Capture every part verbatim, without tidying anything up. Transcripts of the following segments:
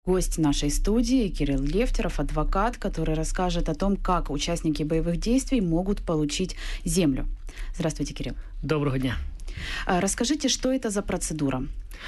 Гость нашей студии Кирилл Лефтеров, адвокат, который расскажет о том, как участники боевых действий могут получить землю. Здравствуйте, Кирилл. Доброго дня. Расскажите, что это за процедура?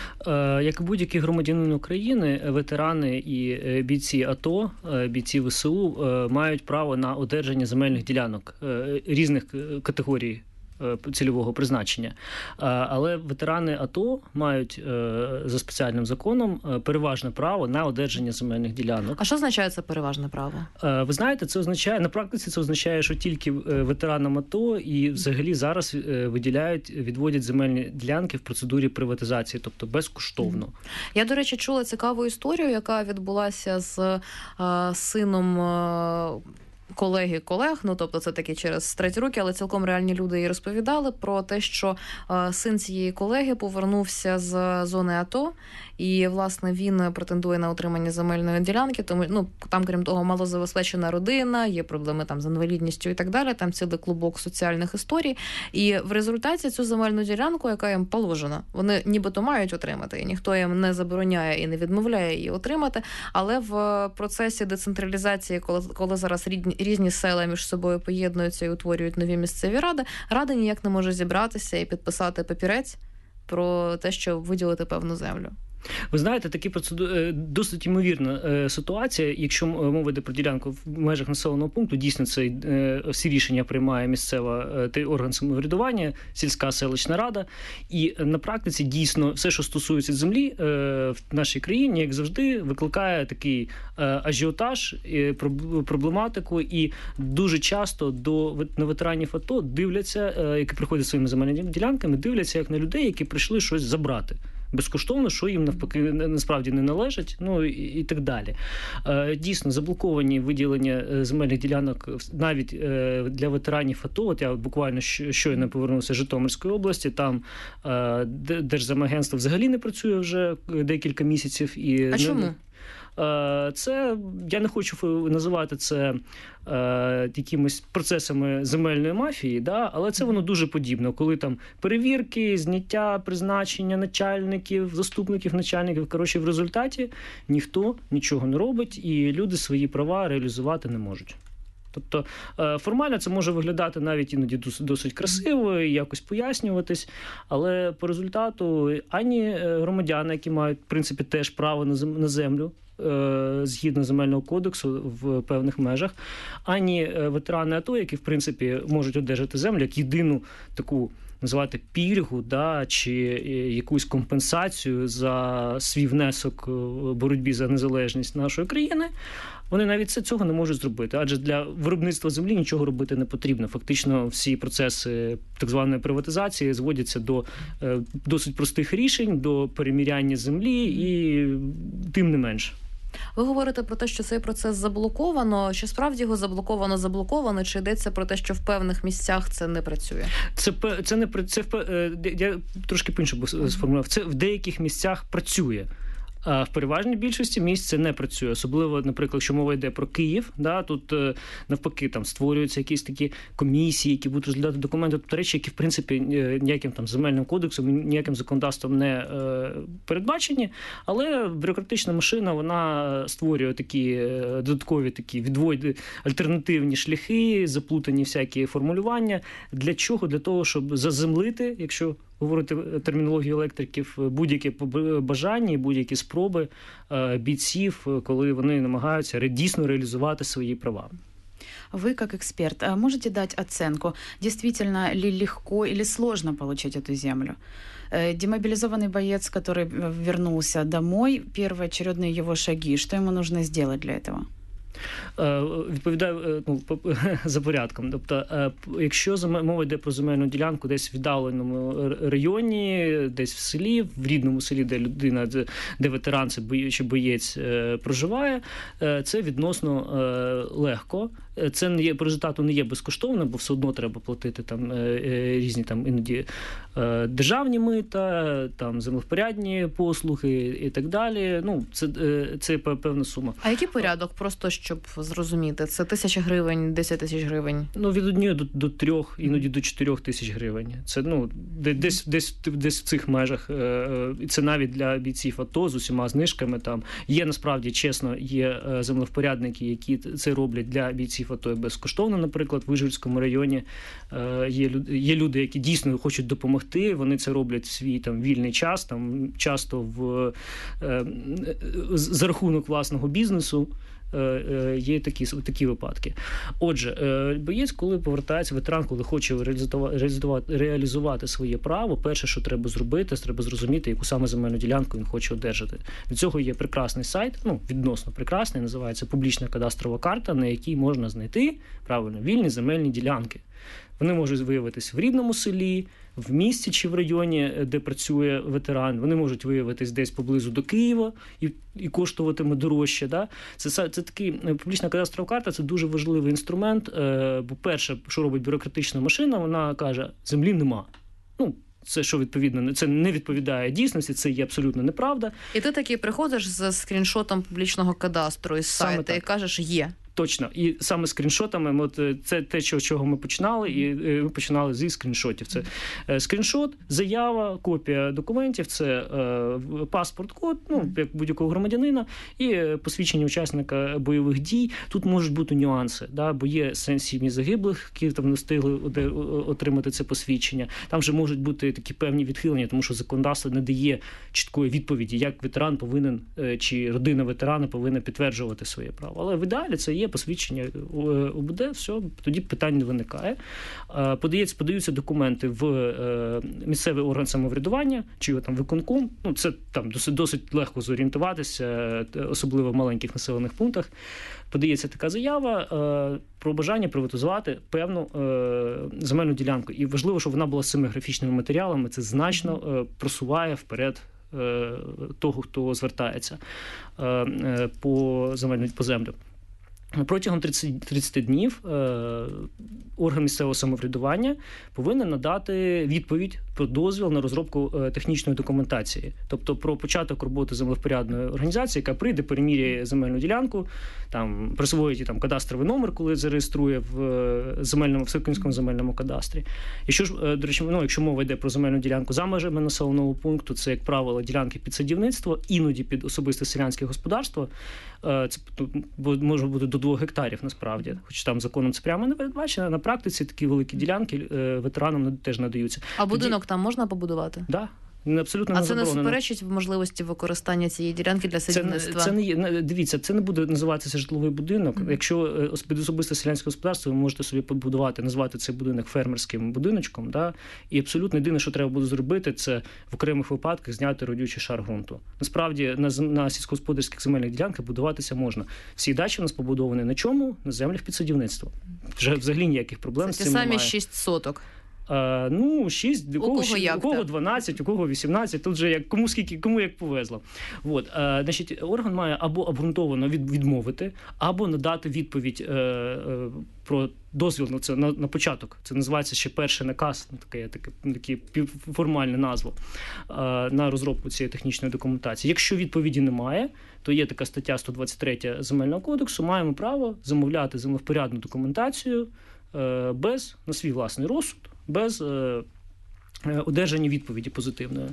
Як і будь-який громадянин України, ветерани і бійці АТО, бійці ВСУ мають право на одержання земельних ділянок різних категорій цільового призначення. Але ветерани АТО мають за спеціальним законом переважне право на одержання земельних ділянок. А що означає це переважне право? Ви знаєте, це означає, на практиці це означає, що тільки ветеранам АТО і взагалі зараз виділяють, відводять земельні ділянки в процедурі приватизації, тобто безкоштовно. Я, до речі, чула цікаву історію, яка відбулася з а, сином а, колеги колег, ну, тобто це таки через треті руки, але цілком реальні люди їй розповідали про те, що е, син цієї колеги повернувся з зони АТО, і, власне, він претендує на отримання земельної ділянки, тому, ну, там, крім того, малозабезпечена родина, є проблеми там з інвалідністю і так далі, там цілий клубок соціальних історій, і в результаті цю земельну ділянку, яка їм положена, вони нібито мають отримати, і ніхто їм не забороняє і не відмовляє її отримати, але в процесі децентралізації, коли, коли зараз рідні різні села між собою поєднуються і утворюють нові місцеві ради, рада ніяк не може зібратися і підписати папірець про те, що виділити певну землю. Ви знаєте, такі процедури досить ймовірна ситуація, якщо мова йде про ділянку в межах населеного пункту, дійсно це всі рішення приймає місцева орган самоврядування, сільська селищна рада, і на практиці дійсно все, що стосується землі в нашій країні, як завжди, викликає такий ажіотаж, проблематику, і дуже часто до на ветеранів АТО дивляться, які приходять своїми земельними ділянками, дивляться як на людей, які прийшли щось забрати безкоштовно, що їм навпаки насправді не належить, ну і, і так далі. Е, дійсно, заблоковані виділення земельних ділянок навіть е, для ветеранів АТО. От я буквально щойно повернувся з Житомирської області, там е, Держземагентство взагалі не працює вже декілька місяців. І а чому? Це, я не хочу називати це е, якимись процесами земельної мафії, да? Але це воно дуже подібно, коли там перевірки, зняття, призначення начальників, заступників начальників, коротше, в результаті ніхто нічого не робить і люди свої права реалізувати не можуть. Тобто формально це може виглядати навіть іноді досить красиво і якось пояснюватись, але по результату ані громадяни, які мають, в принципі, теж право на землю, згідно земельного кодексу в певних межах, ані ветерани АТО, які, в принципі, можуть одержати землю як єдину таку, називати пільгу, да, чи якусь компенсацію за свій внесок в боротьбі за незалежність нашої країни, вони навіть цього не можуть зробити. Адже для виробництва землі нічого робити не потрібно. Фактично всі процеси так званої приватизації зводяться до е, досить простих рішень, до переміряння землі і тим не менше. Ви говорите про те, що цей процес заблоковано. Чи справді його заблоковано, заблоковано, чи йдеться про те, що в певних місцях це не працює? Це, це не це, я трошки по-іншому сформулював. Це в деяких місцях працює. А в переважній більшості місць це не працює. Особливо, наприклад, якщо мова йде про Київ, да, тут навпаки там створюються якісь такі комісії, які будуть розглядати документи, тобто речі, які в принципі ніяким там земельним кодексом, ніяким законодавством не е, передбачені, але бюрократична машина, вона створює такі додаткові такі відводи, альтернативні шляхи, заплутані всякі формулювання. Для чого? Для того, щоб заземлити, якщо говорити термінологію електриків, будь-які бажання, будь-які спроби бійців, коли вони намагаються дійсно реалізувати свої права. Вы, как эксперт, можете дать оценку, действительно ли легко или сложно получить эту землю? Демобилизованный боец, который вернулся домой, первоочередные его шаги, что ему нужно сделать для этого? Відповідаю, ну, за порядком. Тобто, якщо мова йде про земельну ділянку десь в віддаленому районі, десь в селі, в рідному селі, де людина, де ветеран чи боєць проживає, це відносно легко. Це не є, по результату не є безкоштовним, бо все одно треба платити там різні там іноді державні мита, там землевпорядні послуги і так далі. Ну, це, це певна сума. А який порядок? Просто щоб зрозуміти? Це тисяча гривень, десять тисяч гривень? Ну, від однієї до, до трьох, іноді до чотирьох тисяч гривень. Це, ну, десь, десь, десь в цих межах. Це навіть для бійців АТО з усіма знижками. Там є, насправді, чесно, є землевпорядники, які це роблять для бійців АТО безкоштовно, наприклад, в Вижгородському районі є, є люди, які дійсно хочуть допомогти, вони це роблять в свій там вільний час, там часто в, за рахунок власного бізнесу. Є такі, такі випадки. Отже, боєць, коли повертається, ветеран, коли хоче реалізувати, реалізувати своє право, перше, що треба зробити, треба зрозуміти, яку саме земельну ділянку він хоче одержати. Для цього є прекрасний сайт, ну, відносно прекрасний, називається «Публічна кадастрова карта», на якій можна знайти, правильно, вільні земельні ділянки. Вони можуть виявитись в рідному селі, в місті чи в районі, де працює ветеран. Вони можуть виявитись десь поблизу до Києва і, і коштуватиме дорожче. Да? Це, це такий, публічна кадастрова карта – це дуже важливий інструмент. Бо перше, що робить бюрократична машина, вона каже, землі нема. Ну, це, що відповідно, це не відповідає дійсності, це є абсолютно неправда. І ти таки приходиш з скріншотом публічного кадастру із сайту і кажеш, є. Точно. І саме скріншотами, от це те, чого ми починали, і ми починали зі скріншотів. Це скріншот, заява, копія документів, це паспорт-код, ну, як будь-якого громадянина, і посвідчення учасника бойових дій. Тут можуть бути нюанси, да, бо є сім'ї загиблих, які там не встигли отримати це посвідчення. Там вже можуть бути такі певні відхилення, тому що законодавство не дає чіткої відповіді, як ветеран повинен, чи родина ветерана повинна підтверджувати своє право. Але в ідеалі це є посвідчення УБД, все, тоді питань не виникає. Подається, подаються документи в місцевий орган самоврядування, чи його там виконком. Ну, це там досить, досить легко зорієнтуватися, особливо в маленьких населених пунктах. Подається така заява про бажання приватизувати певну земельну ділянку. І важливо, щоб вона була з цими графічними матеріалами. Це значно просуває вперед того, хто звертається по земельну по землю. Протягом тридцяти днів е, орган місцевого самоврядування повинен надати відповідь про дозвіл на розробку е, технічної документації, тобто про початок роботи землевпорядної організації, яка прийде, переміряє земельну ділянку, там присвоїть там кадастровий номер, коли зареєструє в земельному всеукраїнському земельному кадастрі. Якщо ж, е, до речі, ну, якщо мова йде про земельну ділянку за межами населеного пункту, це, як правило, ділянки під садівництво, іноді під особисте селянське господарство. Е, це може бути до двох гектарів, насправді. Хоч там законом це прямо не передбачено. На практиці такі великі ділянки е, ветеранам теж надаються. А будинок Тоді... там можна побудувати? Так. Да. Абсолютно а не це не суперечить можливості використання цієї ділянки для садівництва? Це, це не є, дивіться, це не буде називатися житловий будинок. Mm-hmm. Якщо під особисте селянське господарство, ви можете собі побудувати, назвати цей будинок фермерським будиночком, да? І абсолютно єдине, що треба буде зробити, це в окремих випадках зняти родючий шар ґрунту. Насправді на, на сільськогосподарських земельних ділянках будуватися можна. Всі дачі у нас побудовані на чому? На землях під садівництво. Вже взагалі ніяких проблем це з цим немає. Це ті самі шість соток. А, ну, шість, у, у кого, шість, у кого дванадцять, у кого вісімнадцять, тут же як, кому, скільки, кому як повезло. От, а, значить, орган має або обґрунтовано від, відмовити, або надати відповідь е, е, про дозвіл на це на, на початок. Це називається ще перший наказ, таке, таке, таке формальне назву, е, на розробку цієї технічної документації. Якщо відповіді немає, то є така стаття сто двадцять три Земельного кодексу, маємо право замовляти землевпорядну документацію е, без, на свій власний розсуд, без е, одержання відповіді позитивної.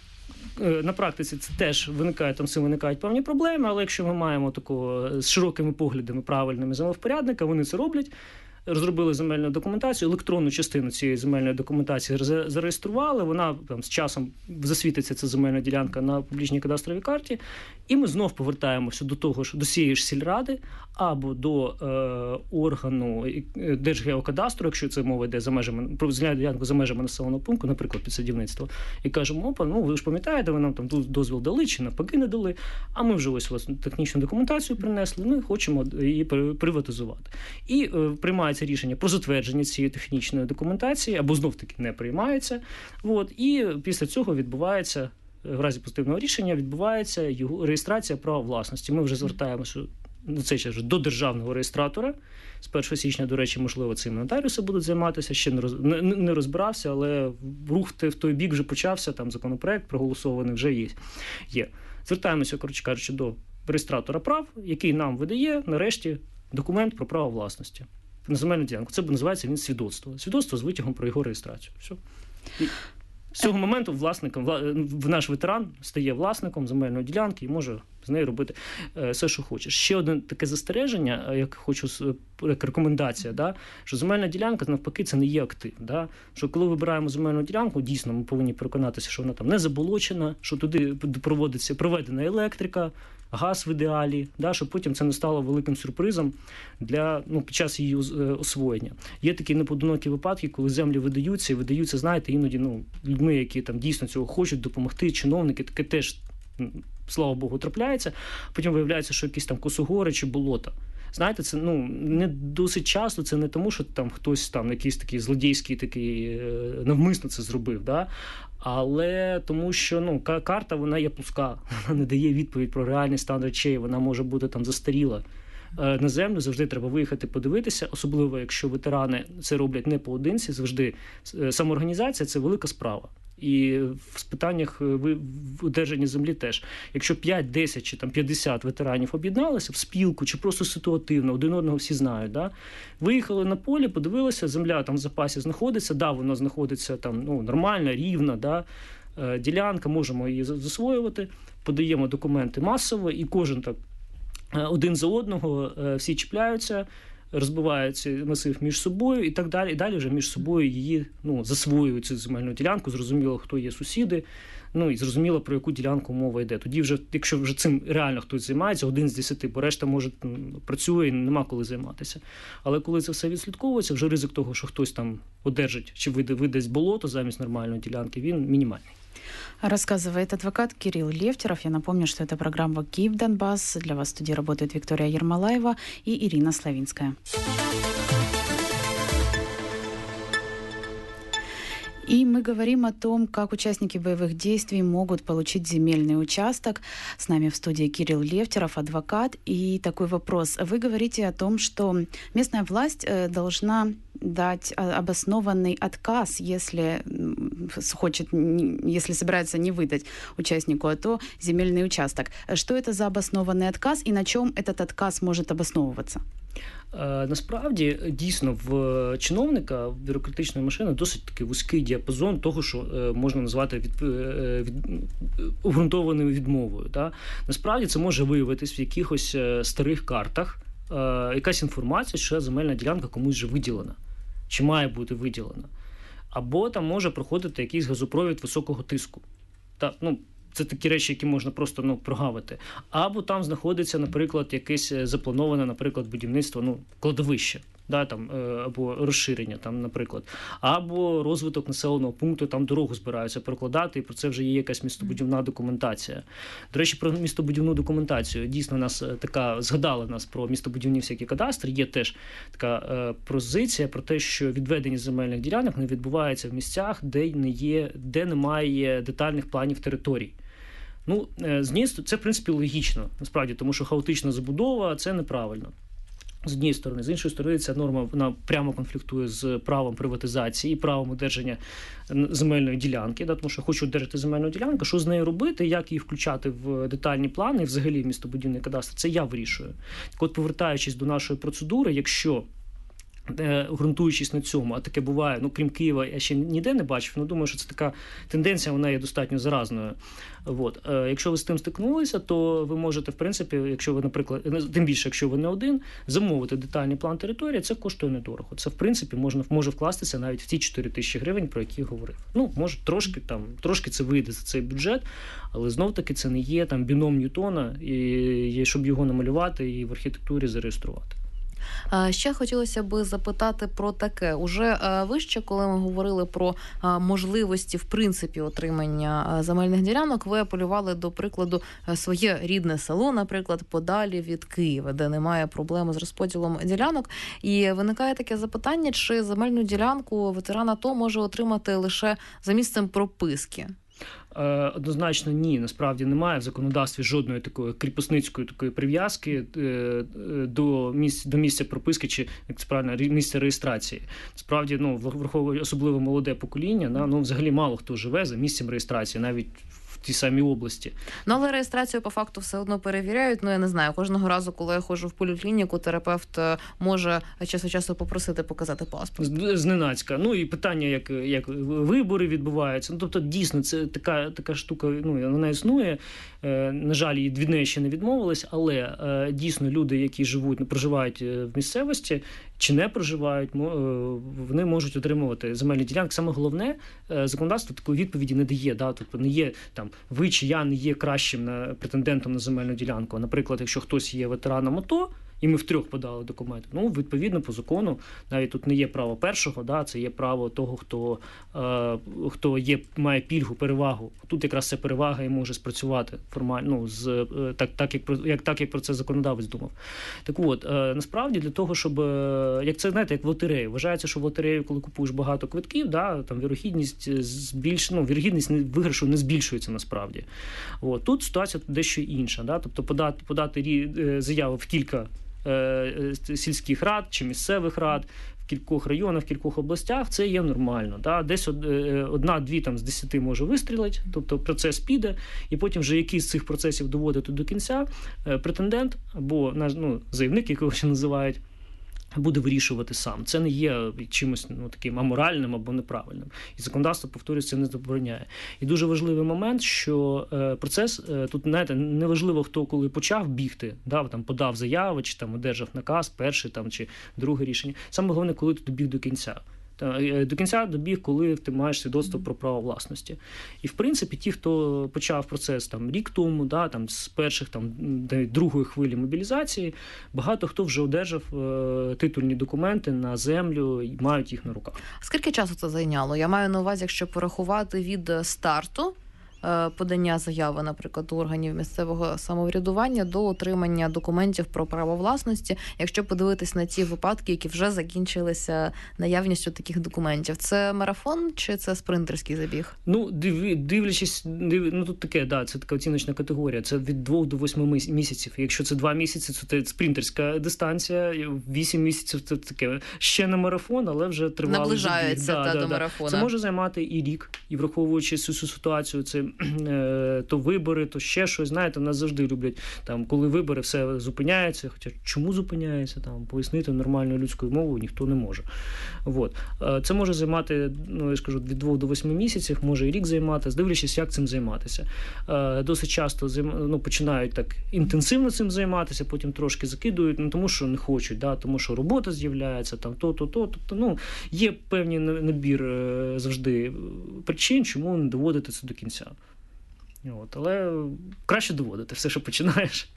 Е, на практиці це теж виникає, там цим виникають певні проблеми, але якщо ми маємо такого з широкими поглядами правильними землевпорядника, вони це роблять, розробили земельну документацію, електронну частину цієї земельної документації зареєстрували, вона там з часом засвітиться, ця земельна ділянка, на публічній кадастровій карті, і ми знов повертаємося до того ж, до цієї ж сільради або до е, органу Держгеокадастру, якщо це мова йде за межами, про земельну ділянку за межами населеного пункту, наприклад, під садівництво, і кажемо, опа, ну ви ж пам'ятаєте, ви нам там дозвіл дали чи навпаки не дали, а ми вже ось вас технічну документацію принесли, ми хочемо її приватизувати. І е, приймається рішення про затвердження цієї технічної документації, або знов-таки не приймається. От, і після цього відбувається, в разі позитивного рішення, відбувається його реєстрація права власності. Ми вже звертаємося на цей час до державного реєстратора. З першого січня, до речі, можливо, цим нотаріуси будуть займатися, ще не, роз... не, не розбирався, але рух в той бік вже почався, там законопроект проголосований вже є. є. Звертаємося, коротше кажучи, до реєстратора прав, який нам видає, нарешті, документ про право власності на земельну ділянку. Це називається він свідоцтво. Свідоцтво з витягом про його реєстрацію. Все. І з цього моменту власником, наш ветеран стає власником земельної ділянки і може з нею робити все, що хоче. Ще одне таке застереження, як хочу, як рекомендація, да, що земельна ділянка, навпаки, це не є актив. Да? Що коли вибираємо земельну ділянку, дійсно, ми повинні переконатися, що вона там не заболочена, що туди проводиться проведена електрика, газ в ідеалі, да, щоб потім це не стало великим сюрпризом для, ну, під час її освоєння. Є такі непоодинокі випадки, коли землі видаються, і видаються, знаєте, іноді, ну, людьми, які там дійсно цього хочуть допомогти, чиновники, таке теж, слава Богу, трапляється. Потім виявляється, що якісь там косогори чи болота. Знаєте, це, ну, не досить часто, це не тому, що там хтось там якийсь такий злодійський такий навмисно це зробив, да? Але тому, що, ну, карта, вона є плоска, вона не дає відповідь про реальний стан речей, вона може бути там застаріла. На землю завжди треба виїхати подивитися, особливо якщо ветерани це роблять не поодинці, завжди самоорганізація – це велика справа. І в питаннях одержання землі теж. Якщо п'ять, десять чи там п'ятдесят ветеранів об'єдналися в спілку чи просто ситуативно, один одного всі знають, да? Виїхали на полі, подивилися, земля там в запасі знаходиться, да, вона знаходиться там, ну, нормальна, рівна, да? Ділянка, можемо її засвоювати, подаємо документи масово, і кожен так один за одного, всі чіпляються, розбивають цей масив між собою і так далі. І далі вже між собою її, ну, засвоюють цю земельну ділянку, зрозуміло, хто є сусіди, ну, і зрозуміло, про яку ділянку мова йде. Тоді вже, якщо вже цим реально хтось займається, один з десяти, бо решта може працює і нема коли займатися. Але коли це все відслідковується, вже ризик того, що хтось там одержить чи видасть болото замість нормальної ділянки, він мінімальний. Рассказывает адвокат Кирилл Левтеров. Я напомню, что это программа «Киев Донбасс». Для вас в студии работает Виктория Ермолаева и Ирина Славинская. И мы говорим о том, как участники боевых действий могут получить земельный участок. С нами в студии Кирилл Левтеров, адвокат. И такой вопрос. Вы говорите о том, что местная власть должна дать обоснованный отказ, если хочет, если собирается не выдать участнику АТО земельный участок. Что это за обоснованный отказ и на чем этот отказ может обосновываться? Насправді, дійсно, в чиновника, в бюрократичної машини досить такий вузький діапазон того, що можна назвати від, від, обґрунтованою відмовою. Да? Насправді, це може виявитись в якихось старих картах, якась інформація, що земельна ділянка комусь вже виділена, чи має бути виділена. Або там може проходити якийсь газопровід високого тиску. Та, ну, це такі речі, які можна просто, ну, прогавити. Або там знаходиться, наприклад, якесь заплановане, наприклад, будівництво, ну, кладовище, да, там, або розширення, там, наприклад. Або розвиток населеного пункту, там дорогу збираються прокладати, і про це вже є якась містобудівна документація. До речі, про містобудівну документацію. Дійсно, нас така, згадали нас про містобудівні всякі кадастри. Є теж така е, позиція про те, що відведення земельних ділянок не відбувається в місцях, де не є, де немає детальних планів територій. Ну, з це, в принципі, логічно, насправді, тому що хаотична забудова – це неправильно. З однієї сторони. З іншої сторони, ця норма, вона прямо конфліктує з правом приватизації і правом одержання земельної ділянки, да, тому що хочу одержати земельну ділянку, що з нею робити, як її включати в детальні плани і взагалі в містобудівний кадастр, це я вирішую. Так от, повертаючись до нашої процедури, якщо ґрунтуючись на цьому, а таке буває, ну, крім Києва, я ще ніде не бачив, але думаю, що це така тенденція, вона є достатньо заразною. От. Якщо ви з тим стикнулися, то ви можете, в принципі, якщо ви, наприклад, тим більше, якщо ви не один, замовити детальний план території, це коштує недорого. Це, в принципі, можна, може вкластися навіть в ті чотири тисячі гривень, про які я говорив. Ну, може, трошки, там, трошки це вийде за цей бюджет, але знов-таки це не є там біном Ньютона, і, і щоб його намалювати і в архітектурі зареєструвати. Ще хотілося б запитати про таке. Уже вище, коли ми говорили про можливості, в принципі, отримання земельних ділянок, ви апелювали, до прикладу, своє рідне село, наприклад, подалі від Києва, де немає проблеми з розподілом ділянок. І виникає таке запитання, чи земельну ділянку ветеран АТО може отримати лише за місцем прописки? Однозначно ні, насправді немає в законодавстві жодної такої кріпосницької такої прив'язки до місця, до місця прописки чи, як це правильно, місця реєстрації. Справді, ну, враховуючи особливо молоде покоління, ну, взагалі мало хто живе за місцем реєстрації, навіть в тій самій області. Ну, але реєстрацію по факту все одно перевіряють. Ну, я не знаю, кожного разу, коли я ходжу в поліклініку, терапевт може час від часу попросити показати паспорт. Зненацька. Ну, і питання, як, як вибори відбуваються. Ну, тобто, дійсно, це така, така штука, ну, вона існує. На жаль, від неї ще не відмовились, але дійсно люди, які живуть, проживають в місцевості, чи не проживають, вони можуть отримувати земельні ділянки. Саме головне, законодавство такої відповіді не дає. Да? Тобто не є там ви чи я не є кращим претендентом на земельну ділянку. Наприклад, якщо хтось є ветераном АТО, і ми втрьох подали документи. Ну, відповідно, по закону, навіть тут не є право першого, да, це є право того, хто, е, хто є, має пільгу, перевагу. Тут якраз ця перевага і може спрацювати формально, ну, з, е, так, так, як, як, так, як про це законодавець думав. Так от, е, насправді, для того, щоб, е, як це, знаєте, як в лотереї. Вважається, що в лотерею, коли купуєш багато квитків, да, там вірогідність, збільш, ну, вірогідність виграшу не збільшується насправді. От. Тут ситуація дещо інша. Да? Тобто подати, подати заяву в кілька сільських рад чи місцевих рад в кількох районах, в кількох областях, це є нормально. Да? Десь одна-дві там з десяти може вистрілити, тобто процес піде, і потім вже який з цих процесів доводити до кінця, претендент або ну, заявник, якого ще називають, буде вирішувати сам. Це не є чимось ну, таким аморальним або неправильним. І законодавство, повторюсь, це не забороняє. І дуже важливий момент, що е, процес, е, тут, знаєте, неважливо, хто коли почав бігти, да, там, подав заяву, чи там, одержав наказ, перший там, чи друге рішення. Саме головне, коли ти добіг до кінця. До кінця добіг, коли ти маєш свідоцтво про право власності. І, в принципі, ті, хто почав процес там, рік тому, да, там, з перших там, другої хвилі мобілізації, багато хто вже одержав е, титульні документи на землю і мають їх на руках. Скільки часу це зайняло? Я маю на увазі, якщо порахувати від старту подання заяви, наприклад, до органів місцевого самоврядування до отримання документів про право власності, якщо подивитись на ті випадки, які вже закінчилися наявністю таких документів. Це марафон чи це спринтерський забіг? Ну, див, дивлячись, див, ну тут таке, да, це така оціночна категорія. Це від двох до восьми місяців. Якщо це два місяці, то це спринтерська дистанція, вісім місяців це таке ще не марафон, але вже тривалий забіг. Наближається да, та, да, до да. марафона. Це може займати і рік, і враховуючи цю ситуацію, це то вибори, то ще щось, знаєте, нас завжди люблять, там, коли вибори, все зупиняється, хоча чому зупиняється, там, пояснити нормальною людською мовою ніхто не може. От. Це може займати, ну, я скажу, від двох до восьми місяців, може і рік займати, дивлячись, як цим займатися. Досить часто ну, починають так інтенсивно цим займатися, потім трошки закидують, ну, тому що не хочуть, да, тому що робота з'являється, там, то-то-то, тобто, ну, є певний набір завжди причин, чому не доводити це до кінця. От, але краще доводити все, що починаєш.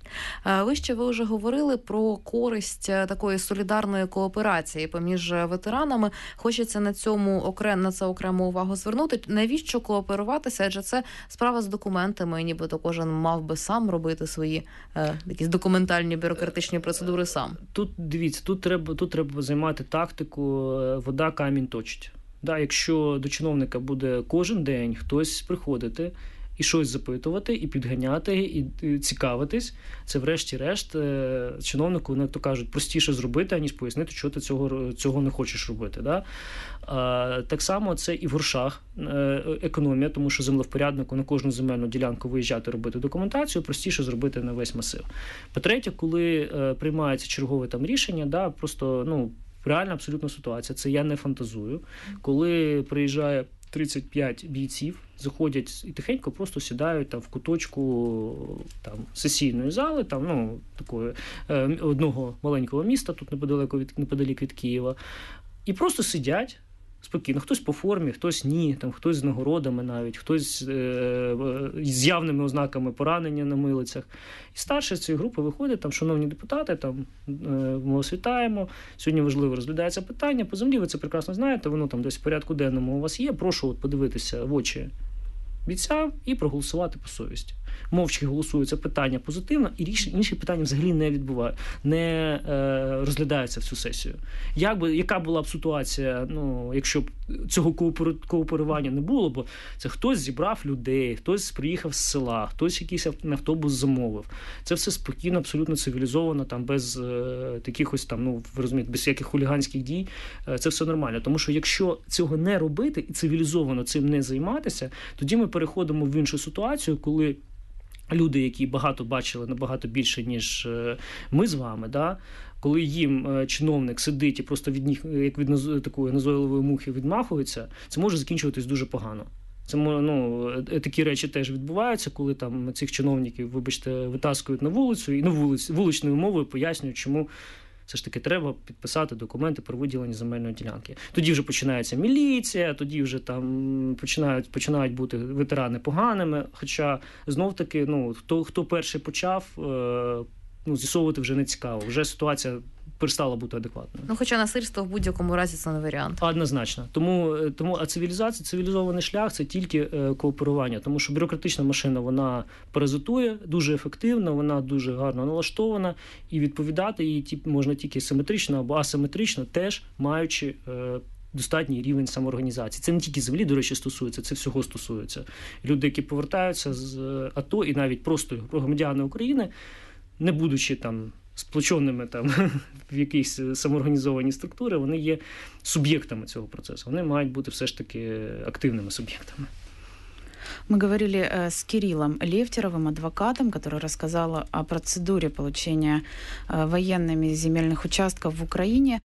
Вище ви вже говорили про користь такої солідарної кооперації поміж ветеранами. Хочеться на цьому окрем, на це окрему увагу звернути. Навіщо кооперуватися? Адже це справа з документами, нібито кожен мав би сам робити свої е, якісь документальні бюрократичні процедури сам. Тут, дивіться, тут треба, тут треба займати тактику «вода камінь точить». Да, якщо до чиновника буде кожен день хтось приходити, і щось запитувати, і підганяти, і цікавитись, це врешті-решт чиновнику, як то кажуть, простіше зробити, аніж пояснити, що ти цього, цього не хочеш робити. Да? А, так само це і в грошах економія, тому що землевпоряднику на кожну земельну ділянку виїжджати, робити документацію, простіше зробити на весь масив. По-третє, коли приймається чергове там рішення, да, просто, ну, реальна абсолютна ситуація, це я не фантазую. Коли приїжджає тридцять п'ять бійців, заходять і тихенько просто сідають там в куточку там сесійної зали, там, ну, такої е, одного маленького міста, тут неподалеку від неподалік від Києва, і просто сидять спокійно. Хтось по формі, хтось ні, там хтось з нагородами навіть, хтось е, з явними ознаками поранення на милицях. І старший з цієї групи виходить, там, шановні депутати, там, е, ми вас вітаємо, сьогодні важливо розглядається питання, по землі ви це прекрасно знаєте, воно там десь в порядку денному у вас є, прошу от подивитися в очі бійця і проголосувати по совісті. мовчки голосують це питання позитивно, і інші питання взагалі не відбувають, не е, розглядаються в цю сесію. Як би, яка була б ситуація, ну, якщо б цього кооперування не було, бо це хтось зібрав людей, хтось приїхав з села, хтось якийсь автобус замовив. Це все спокійно, абсолютно цивілізовано, там, без е, таких ось там, ну, ви розумієте, без всяких хуліганських дій. Е, це все нормально. Тому що якщо цього не робити і цивілізовано цим не займатися, тоді ми переходимо в іншу ситуацію, коли люди, які багато бачили, набагато більше, ніж е, ми з вами, да, коли їм е, чиновник сидить і просто від них, як від наzo- такої назойливої мухи відмахується, це може закінчуватись дуже погано. Це, ну, такі речі теж відбуваються, коли там цих чиновників, вибачте, витаскують на вулицю і ну, вулиць, вуличною мовою пояснюють, чому все ж таки треба підписати документи про виділення земельної ділянки. Тоді вже починається міліція, тоді вже там починають, починають бути ветерани поганими, хоча знов-таки, ну, хто, хто перший почав, е, ну, з'ясовувати вже не цікаво. Вже ситуація перестала бути адекватною. Ну, хоча насильство в будь-якому разі це не варіант. Однозначно. Тому, тому а цивілізація, цивілізований шлях – це тільки е, кооперування. Тому що бюрократична машина, вона паразитує, дуже ефективна, вона дуже гарно налаштована, і відповідати їй ті, можна тільки симетрично або асиметрично, теж маючи е, достатній рівень самоорганізації. Це не тільки землі, до речі, стосується, це всього стосується. Люди, які повертаються з АТО, і навіть просто громадяни України, не будучи там сплоченими там в якісь самоорганізовані структури, вони є суб'єктами цього процесу. Вони мають бути все ж таки активними суб'єктами. Мы говорили с Кириллом Левтеровым, адвокатом, который рассказал о процедуре получения военными земельных участков в Украине.